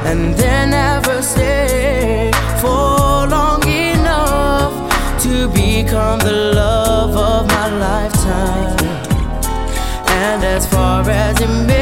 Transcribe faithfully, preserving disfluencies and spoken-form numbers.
and they never stay for long enough to become the love of my lifetime. And as far as it may